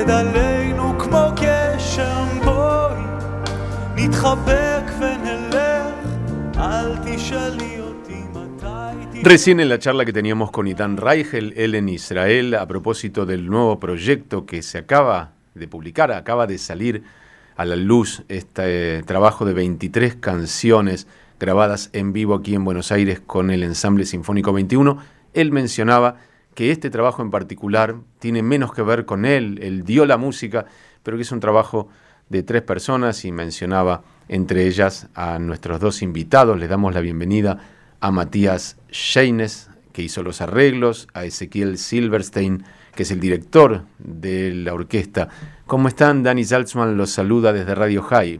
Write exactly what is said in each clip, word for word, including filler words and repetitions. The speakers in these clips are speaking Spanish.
יורד עלינו כמו גשם, בואי נתחבק ונלך, אל תשאלי אותי מתי. Recién en la charla que teníamos con Idan Reichel, él en Israel, a propósito del nuevo proyecto que se acaba de publicar, acaba de salir a la luz este eh, trabajo de veintitrés canciones grabadas en vivo aquí en Buenos Aires con el Ensamble Sinfónico veintiuno. Él mencionaba que este trabajo en particular tiene menos que ver con él, él dio la música, pero que es un trabajo de tres personas y mencionaba entre ellas a nuestros dos invitados. Les damos la bienvenida a Matías Scheines, que hizo los arreglos, a Ezequiel Silverstein, que es el director de la orquesta. ¿Cómo están? Dani Salzman los saluda desde Radio High.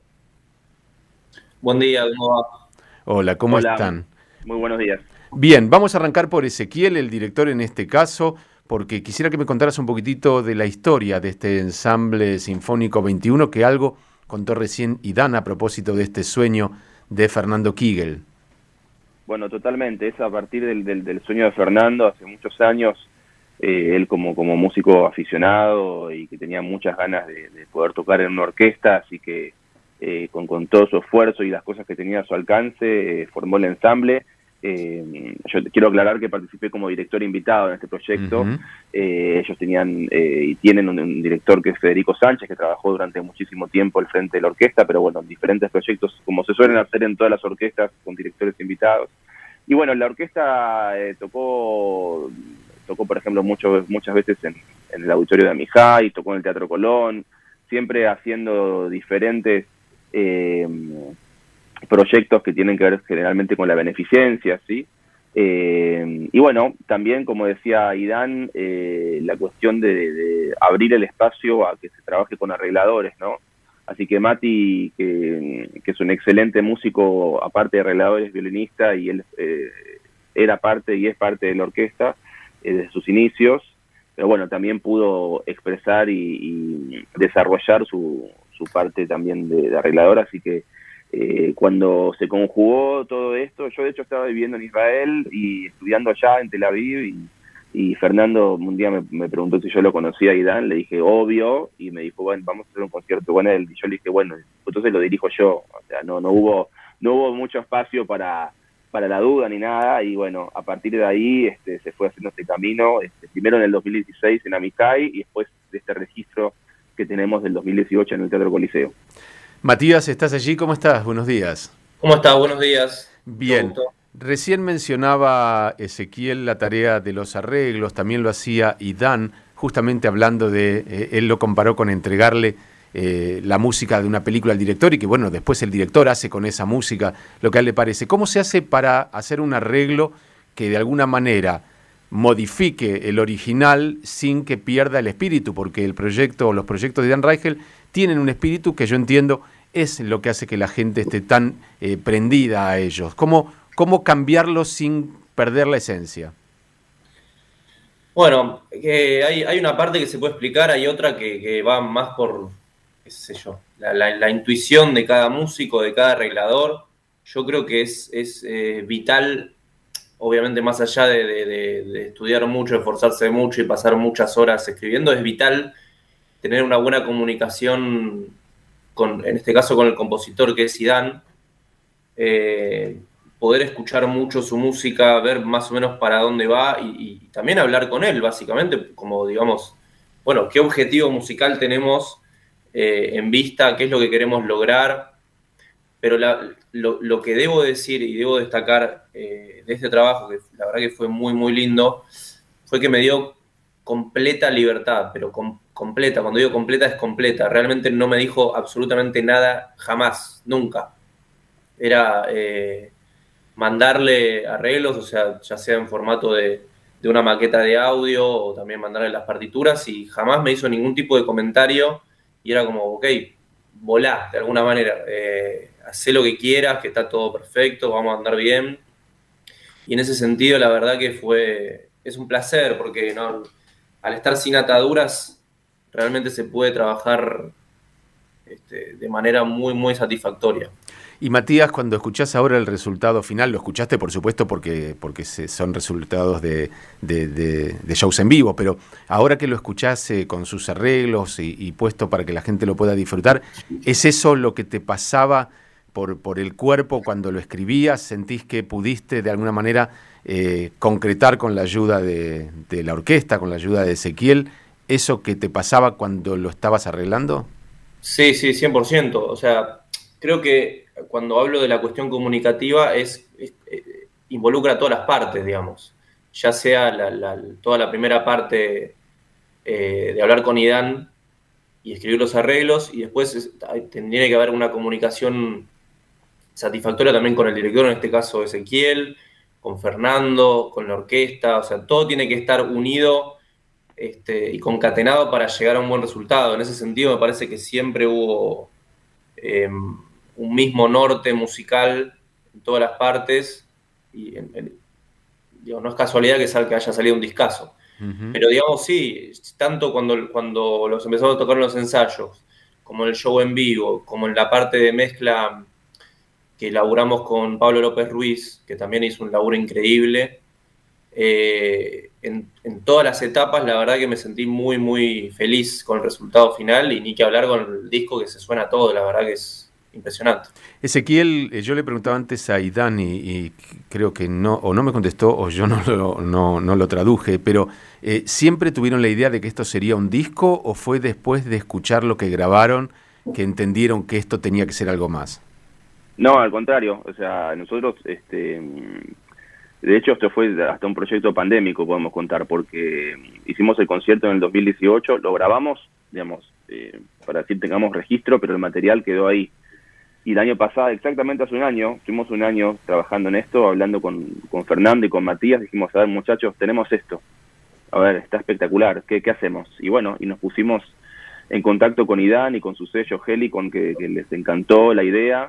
Buen día, ¿cómo va? Hola, ¿cómo Hola, están? Muy buenos días. Bien, vamos a arrancar por Ezequiel, el director en este caso, porque quisiera que me contaras un poquitito de la historia de este Ensamble Sinfónico veintiuno, que algo contó recién Idan a propósito de este sueño de Fernando Kigel. Bueno, totalmente, es a partir del, del, del sueño de Fernando, hace muchos años, eh, él como, como músico aficionado y que tenía muchas ganas de, de poder tocar en una orquesta, así que eh, con, con todo su esfuerzo y las cosas que tenía a su alcance, eh, formó el ensamble. Eh, yo quiero aclarar que participé como director invitado en este proyecto. Uh-huh. eh, ellos tenían eh, y tienen un, un director que es Federico Sánchez, que trabajó durante muchísimo tiempo al frente de la orquesta, pero bueno, en diferentes proyectos, como se suelen hacer en todas las orquestas, con directores invitados. Y bueno, la orquesta eh, tocó, tocó por ejemplo, mucho, muchas veces en, en el auditorio de Amijay, tocó en el Teatro Colón, siempre haciendo diferentes eh, proyectos que tienen que ver generalmente con la beneficencia, ¿sí? Eh, y bueno, también, como decía Idan, eh, la cuestión de, de abrir el espacio a que se trabaje con arregladores, ¿no? Así que Mati, que, que es un excelente músico, aparte de arregladores, violinista, y él eh, era parte y es parte de la orquesta eh, desde sus inicios, pero bueno, también pudo expresar y, y desarrollar su, su parte también de, de arreglador, así que Eh, cuando se conjugó todo esto, yo de hecho estaba viviendo en Israel y estudiando allá en Tel Aviv, y, y Fernando un día me, me preguntó si yo lo conocía a Idan, le dije obvio, y me dijo, bueno, vamos a hacer un concierto con él, y yo le dije, bueno, entonces lo dirijo yo, o sea, no, no hubo no hubo mucho espacio para, para la duda ni nada, y bueno, a partir de ahí este, se fue haciendo este camino, este, primero en el dos mil dieciséis en Amijay, y después de este registro que tenemos del dos mil dieciocho en el Teatro Coliseo. Matías, ¿estás allí? ¿Cómo estás? Buenos días. ¿Cómo estás? Buenos días. Bien. Recién mencionaba Ezequiel la tarea de los arreglos, también lo hacía Idan, justamente hablando de, eh, él lo comparó con entregarle eh, la música de una película al director y que bueno, después el director hace con esa música lo que a él le parece. ¿Cómo se hace para hacer un arreglo que de alguna manera modifique el original sin que pierda el espíritu? Porque el proyecto, los proyectos de Idan Reichel tienen un espíritu que yo entiendo es lo que hace que la gente esté tan eh, prendida a ellos. ¿Cómo, cómo cambiarlo sin perder la esencia? Bueno, eh, hay, hay una parte que se puede explicar, hay otra que, que va más por, qué sé yo, la, la, la intuición de cada músico, de cada arreglador. Yo creo que es, es eh, vital, obviamente más allá de, de, de, de estudiar mucho, esforzarse mucho y pasar muchas horas escribiendo, es vital tener una buena comunicación, con, en este caso con el compositor que es Idan, eh, poder escuchar mucho su música, ver más o menos para dónde va y, y también hablar con él, básicamente, como digamos, bueno, qué objetivo musical tenemos eh, en vista, qué es lo que queremos lograr, pero la, lo, lo que debo decir y debo destacar eh, de este trabajo, que la verdad que fue muy, muy lindo, fue que me dio completa libertad, pero com, completa, cuando digo completa es completa, realmente no me dijo absolutamente nada, jamás, nunca. Era eh, mandarle arreglos, o sea, ya sea en formato de, de una maqueta de audio o también mandarle las partituras, y jamás me hizo ningún tipo de comentario y era como, ok, volá de alguna manera, eh, hacé lo que quieras, que está todo perfecto, vamos a andar bien. Y en ese sentido la verdad que fue, es un placer porque no, al estar sin ataduras realmente se puede trabajar este, de manera muy, muy satisfactoria. Y Matías, cuando escuchás ahora el resultado final, lo escuchaste por supuesto porque, porque se, son resultados de, de, de, de shows en vivo, pero ahora que lo escuchás eh, con sus arreglos y, y puesto para que la gente lo pueda disfrutar, ¿es eso lo que te pasaba por, por el cuerpo cuando lo escribías? ¿Sentís que pudiste de alguna manera eh, concretar con la ayuda de, de la orquesta, con la ayuda de Ezequiel, eso que te pasaba cuando lo estabas arreglando? Sí, sí, cien por ciento. O sea, creo que cuando hablo de la cuestión comunicativa es, es, eh, involucra a todas las partes, digamos. Ya sea la, la, toda la primera parte eh, de hablar con Idán y escribir los arreglos, y después es, tendría que haber una comunicación satisfactoria también con el director, en este caso Ezequiel, con Fernando, con la orquesta. O sea, todo tiene que estar unido este, y concatenado para llegar a un buen resultado. En ese sentido me parece que siempre hubo eh, un mismo norte musical en todas las partes, y en, en, digo, no es casualidad que, sal, que haya salido un discazo. Uh-huh. Pero digamos, sí, tanto cuando, cuando los empezamos a tocar en los ensayos, como en el show en vivo, como en la parte de mezcla que laburamos con Pablo López Ruiz, que también hizo un laburo increíble, eh, en, en todas las etapas la verdad que me sentí muy muy feliz con el resultado final, y ni que hablar con el disco, que se suena todo, la verdad que es impresionante. Ezequiel, eh, yo le preguntaba antes a Idán y, y creo que no, o no me contestó o yo no lo, no, no lo traduje, pero eh, ¿siempre tuvieron la idea de que esto sería un disco o fue después de escuchar lo que grabaron que entendieron que esto tenía que ser algo más? No, al contrario, o sea, nosotros, este, de hecho esto fue hasta un proyecto pandémico, podemos contar, porque hicimos el concierto en el dos mil dieciocho, lo grabamos, digamos, eh, para que tengamos registro, pero el material quedó ahí. Y el año pasado, exactamente hace un año, estuvimos un año trabajando en esto, hablando con, con Fernando y con Matías, dijimos, a ver muchachos, tenemos esto, a ver, está espectacular, ¿qué, qué hacemos? Y bueno, y nos pusimos en contacto con Idán y con su sello Helicon, que, que les encantó la idea,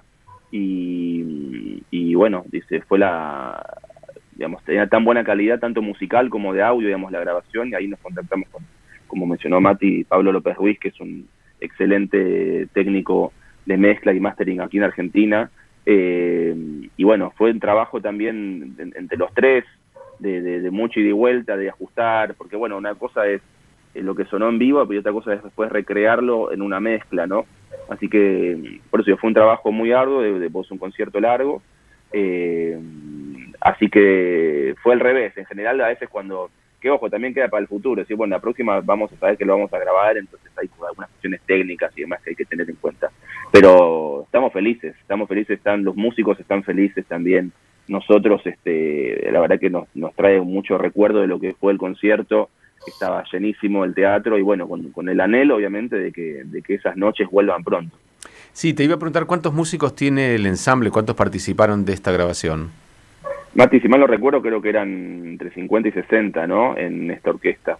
y, y bueno, dice, fue la, digamos, tenía tan buena calidad, tanto musical como de audio, digamos, la grabación, y ahí nos contactamos con, como mencionó Mati, Pablo López Ruiz, que es un excelente técnico de mezcla y mastering aquí en Argentina, eh, y bueno, fue un trabajo también de, entre los tres, de, de, de mucho ida y vuelta, de ajustar, porque bueno, una cosa es lo que sonó en vivo, pero otra cosa es después recrearlo en una mezcla, ¿no? Así que, por eso fue un trabajo muy arduo, de, de pues, un concierto largo, eh, así que fue al revés. En general, a veces cuando, que ojo, también queda para el futuro, es decir, bueno, la próxima vamos a saber que lo vamos a grabar, entonces hay algunas cuestiones técnicas y demás que hay que tener en cuenta, pero estamos felices, estamos felices, están los músicos están felices también, nosotros, este, la verdad que nos, nos trae mucho recuerdo de lo que fue el concierto, que estaba llenísimo el teatro, y bueno, con, con el anhelo obviamente de que, de que esas noches vuelvan pronto. Sí, te iba a preguntar cuántos músicos tiene el ensamble, cuántos participaron de esta grabación. Mati, si mal no recuerdo, creo que eran entre cincuenta y sesenta, ¿no? En esta orquesta.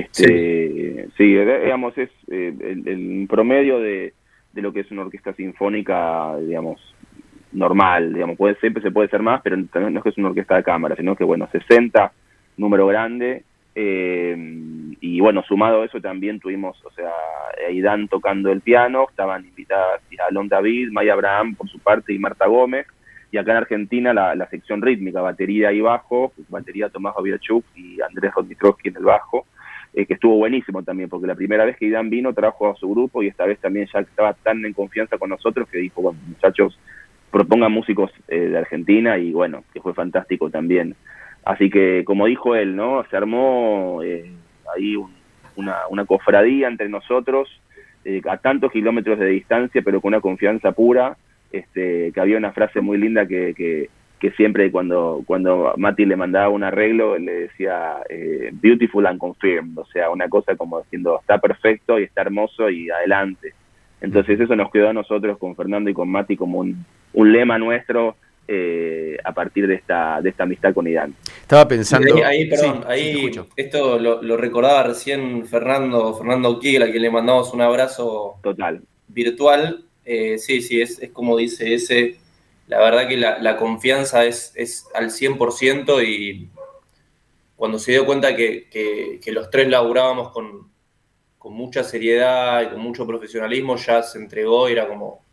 Este, sí, sí, digamos, es eh, el, el promedio de, de lo que es una orquesta sinfónica, digamos, normal, digamos, puede, siempre se puede ser más, pero también no es que es una orquesta de cámara, sino que, bueno, sesenta, número grande, eh, y bueno, sumado a eso también tuvimos, o sea, Idán tocando el piano, estaban invitadas Alon David, Maya Abraham por su parte y Marta Gómez, y acá en Argentina la, la sección rítmica, batería y bajo, batería Tomás Oviachuk y Andrés Rodmitrovsky en el bajo, eh, que estuvo buenísimo también, porque la primera vez que Idán vino trajo a su grupo, y esta vez también ya estaba tan en confianza con nosotros que dijo, bueno, muchachos, propongan músicos eh, de Argentina, y bueno, que fue fantástico también. Así que, como dijo él, ¿no? Se armó eh, ahí un, una, una cofradía entre nosotros, eh, a tantos kilómetros de distancia, pero con una confianza pura, este, que había una frase muy linda que, que, que siempre cuando, cuando Mati le mandaba un arreglo, le decía eh, beautiful and confirmed, o sea, una cosa como diciendo, está perfecto y está hermoso y adelante. Entonces eso nos quedó a nosotros con Fernando y con Mati como un, un lema nuestro, Eh, a partir de esta de esta amistad con Idán. Estaba pensando... Ahí, ahí perdón, sí, ahí sí, esto lo, lo recordaba recién Fernando, Fernando Kiel, a quien le mandamos un abrazo total virtual. Eh, sí, sí, es, es como dice ese, la verdad que la, la confianza es, es al cien por ciento, y cuando se dio cuenta que, que, que los tres laburábamos con, con mucha seriedad y con mucho profesionalismo, ya se entregó y era como,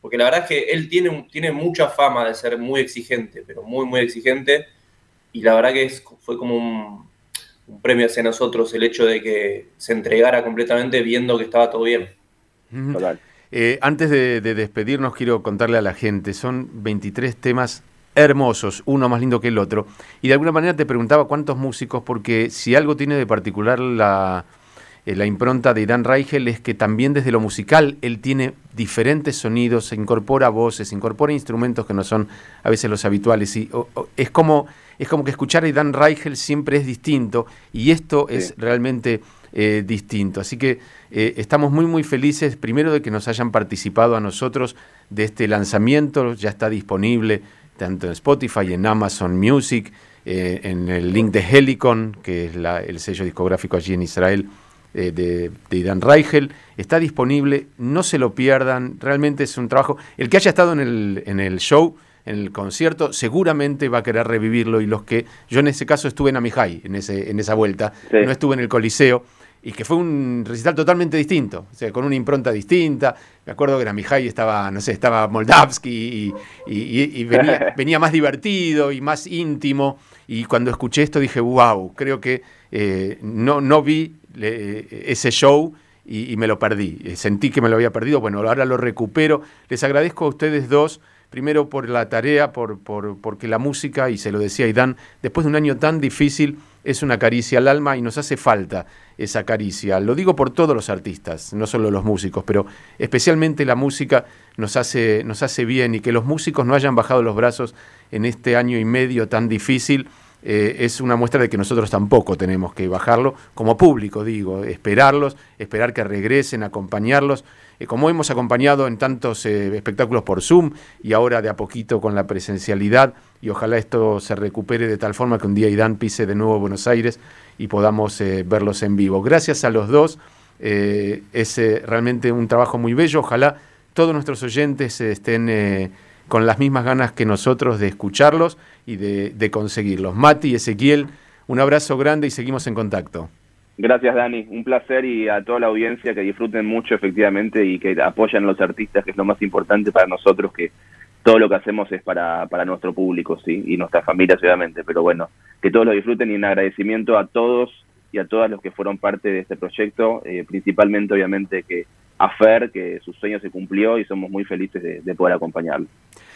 porque la verdad es que él tiene, tiene mucha fama de ser muy exigente, pero muy, muy exigente, y la verdad que es, fue como un, un premio hacia nosotros el hecho de que se entregara completamente viendo que estaba todo bien. Total. Eh, antes de, de despedirnos, quiero contarle a la gente, son veintitrés temas hermosos, uno más lindo que el otro, y de alguna manera te preguntaba cuántos músicos, porque si algo tiene de particular la... la impronta de Idan Reichel es que también desde lo musical él tiene diferentes sonidos, se incorpora voces, incorpora instrumentos que no son a veces los habituales. Y, o, o, es, como, es como que escuchar a Idan Reichel siempre es distinto y esto sí. es realmente eh, distinto. Así que eh, estamos muy muy felices primero de que nos hayan participado a nosotros de este lanzamiento. Ya está disponible tanto en Spotify, en Amazon Music, eh, en el link de Helicon, que es la, el sello discográfico allí en Israel, De, de Idan Reichel, está disponible, no se lo pierdan, realmente es un trabajo, el que haya estado en el, en el show, en el concierto, seguramente va a querer revivirlo, y los que, yo en ese caso estuve en Amihai, en, ese, en esa vuelta, sí. no estuve en el Coliseo, y que fue un recital totalmente distinto, o sea, con una impronta distinta. Me acuerdo que en Amihai estaba, no sé, estaba Moldavsky y, y, y, y venía, venía más divertido y más íntimo, y cuando escuché esto dije, wow, creo que eh, no, no vi le, ese show y, y me lo perdí, sentí que me lo había perdido. Bueno, ahora lo recupero. Les agradezco a ustedes dos, primero por la tarea, por, por porque la música, y se lo decía Idan, después de un año tan difícil, es una caricia al alma y nos hace falta esa caricia. Lo digo por todos los artistas, no solo los músicos, pero especialmente la música nos hace, nos hace bien, y que los músicos no hayan bajado los brazos en este año y medio tan difícil eh, es una muestra de que nosotros tampoco tenemos que bajarlo, como público digo, esperarlos, esperar que regresen, acompañarlos, eh, como hemos acompañado en tantos eh, espectáculos por Zoom y ahora de a poquito con la presencialidad, y ojalá esto se recupere de tal forma que un día Idan pise de nuevo Buenos Aires y podamos eh, verlos en vivo. Gracias a los dos, eh, es eh, realmente un trabajo muy bello. Ojalá todos nuestros oyentes eh, estén eh, con las mismas ganas que nosotros de escucharlos y de, de conseguirlos. Mati, Ezequiel, un abrazo grande y seguimos en contacto. Gracias, Dani, un placer, y a toda la audiencia que disfruten mucho efectivamente y que apoyen a los artistas, que es lo más importante para nosotros, que todo lo que hacemos es para, para nuestro público, sí, y nuestras familias obviamente, pero bueno, que todos lo disfruten, y un agradecimiento a todos y a todas los que fueron parte de este proyecto, eh, principalmente obviamente que a Fer, que su sueño se cumplió y somos muy felices de, de poder acompañarlo.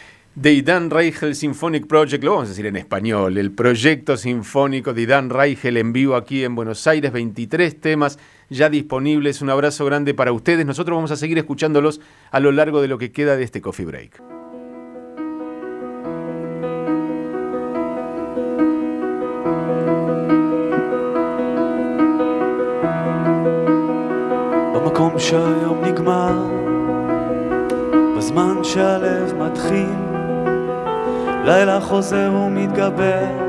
De Idan Reichel Symphonic Project, lo vamos a decir en español, el proyecto sinfónico de Idan Reichel en vivo aquí en Buenos Aires, veintitrés temas ya disponibles. Un abrazo grande para ustedes. Nosotros vamos a seguir escuchándolos a lo largo de lo que queda de este Coffee Break. במקום שהיום נגמר, בזמן שהלב מתחיל, לילה חוזר ומתגבר,